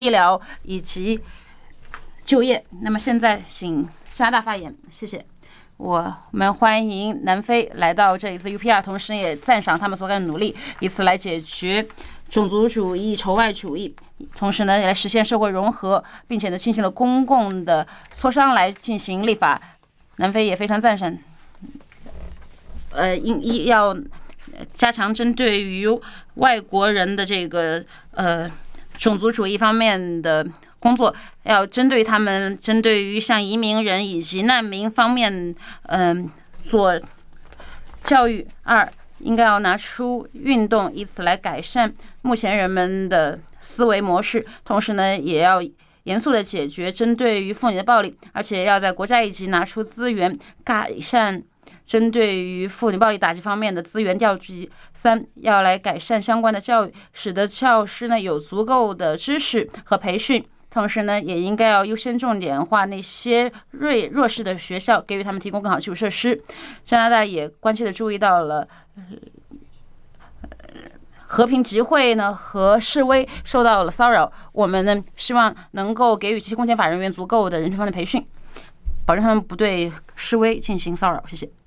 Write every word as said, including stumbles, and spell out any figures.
医疗以及就业。那么现在请加拿大发言，谢谢。我们欢迎南非来到这一次 U P R， 同时也赞赏他们所干的努力，以此来解决种族主义、仇外主义，同时呢，来实现社会融合，并且呢，进行了公共的磋商来进行立法。南非也非常赞成，呃，应要加强针对于外国人的这个呃种族主义方面的工作，要针对他们，针对于像移民人以及难民方面，嗯、呃，做教育。二，应该要拿出运动，以此来改善目前人们的思维模式，同时呢，也要严肃的解决针对于妇女的暴力，而且要在国家一级拿出资源改善针对于妇女暴力打击方面的资源调集。三，要来改善相关的教育，使得教师呢有足够的知识和培训。同时呢，也应该要优先重点化那些弱弱势的学校，给予他们提供更好的基础设施。加拿大也关切地注意到了和平集会呢和示威受到了骚扰，我们呢希望能够给予这些公检法人员足够的人权方面的培训，保证他们不对示威进行骚扰。谢谢。